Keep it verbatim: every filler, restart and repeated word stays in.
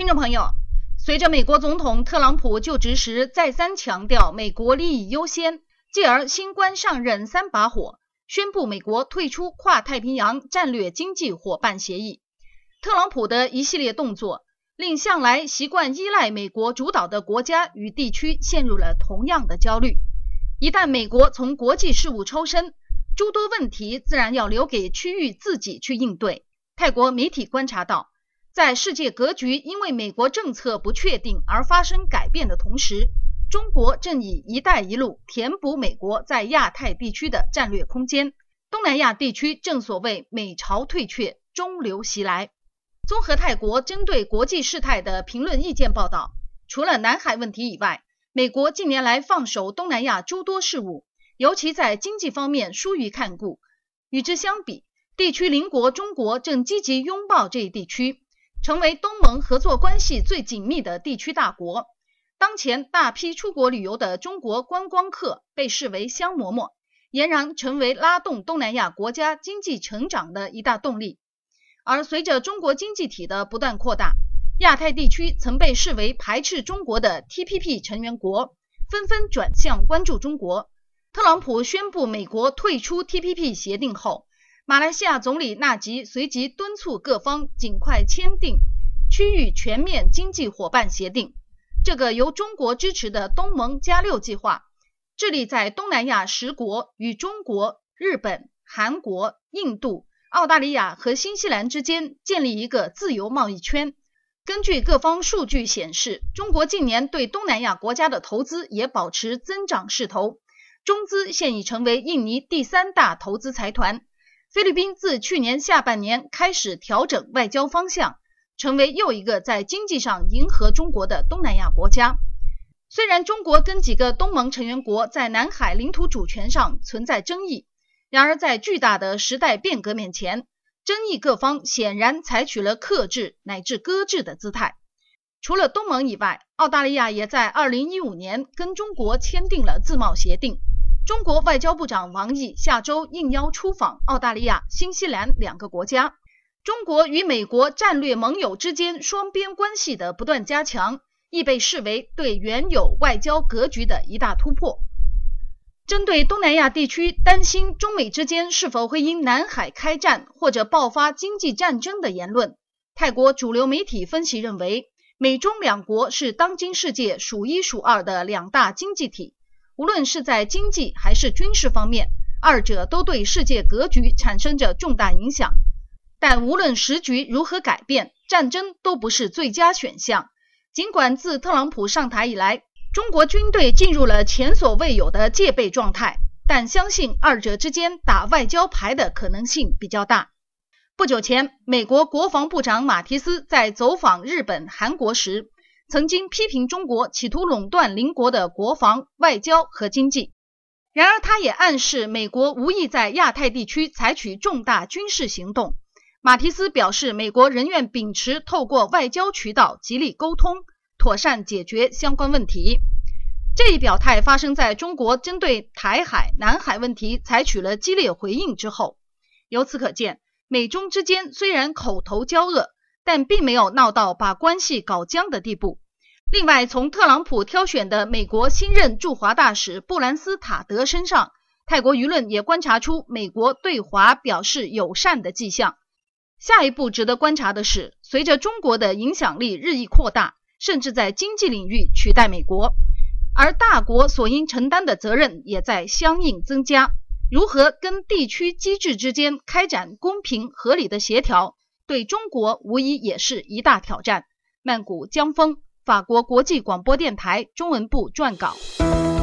听众朋友，随着美国总统特朗普就职时再三强调美国利益优先，继而新官上任三把火，宣布美国退出跨太平洋战略经济伙伴协议。特朗普的一系列动作令向来习惯依赖美国主导的国家与地区陷入了同样的焦虑。一旦美国从国际事务抽身，诸多问题自然要留给区域自己去应对。泰国媒体观察到，在世界格局因为美国政策不确定而发生改变的同时，中国正以一带一路填补美国在亚太地区的战略空间。东南亚地区正所谓美潮退却，中流袭来。综合泰国针对国际事态的评论意见报道，除了南海问题以外，美国近年来放手东南亚诸多事务，尤其在经济方面疏于看顾。与之相比，地区邻国中国正积极拥抱这一地区，成为东盟合作关系最紧密的地区大国。当前大批出国旅游的中国观光客被视为香饽饽，俨然成为拉动东南亚国家经济成长的一大动力。而随着中国经济体的不断扩大，亚太地区曾被视为排斥中国的 T P P 成员国纷纷转向关注中国。特朗普宣布美国退出 T P P 协定后，马来西亚总理纳吉随即敦促各方尽快签订区域全面经济伙伴协定。这个由中国支持的东盟加六计划，致力在东南亚十国与中国、日本、韩国、印度、澳大利亚和新西兰之间建立一个自由贸易圈。根据各方数据显示，中国近年对东南亚国家的投资也保持增长势头，中资现已成为印尼第三大投资财团。菲律宾自去年下半年开始调整外交方向，成为又一个在经济上迎合中国的东南亚国家。虽然中国跟几个东盟成员国在南海领土主权上存在争议，然而在巨大的时代变革面前，争议各方显然采取了克制乃至搁置的姿态。除了东盟以外，澳大利亚也在二零一五年跟中国签订了自贸协定。中国外交部长王毅下周应邀出访澳大利亚、新西兰两个国家。中国与美国战略盟友之间双边关系的不断加强，亦被视为对原有外交格局的一大突破。针对东南亚地区担心中美之间是否会因南海开战或者爆发经济战争的言论，泰国主流媒体分析认为，美中两国是当今世界数一数二的两大经济体，无论是在经济还是军事方面，二者都对世界格局产生着重大影响。但无论时局如何改变，战争都不是最佳选项。尽管自特朗普上台以来，中国军队进入了前所未有的戒备状态，但相信二者之间打外交牌的可能性比较大。不久前，美国国防部长马提斯在走访日本、韩国时，曾经批评中国企图垄断邻国的国防、外交和经济。然而他也暗示美国无意在亚太地区采取重大军事行动。马提斯表示，美国仍愿秉持透过外交渠道极力沟通，妥善解决相关问题。这一表态发生在中国针对台海、南海问题采取了激烈回应之后。由此可见，美中之间虽然口头交恶，但并没有闹到把关系搞僵的地步。另外，从特朗普挑选的美国新任驻华大使布兰斯塔德身上，泰国舆论也观察出美国对华表示友善的迹象。下一步值得观察的是，随着中国的影响力日益扩大，甚至在经济领域取代美国，而大国所应承担的责任也在相应增加。如何跟地区机制之间开展公平合理的协调，对中国无疑也是一大挑战。曼谷江峰，法国国际广播电台中文部撰稿。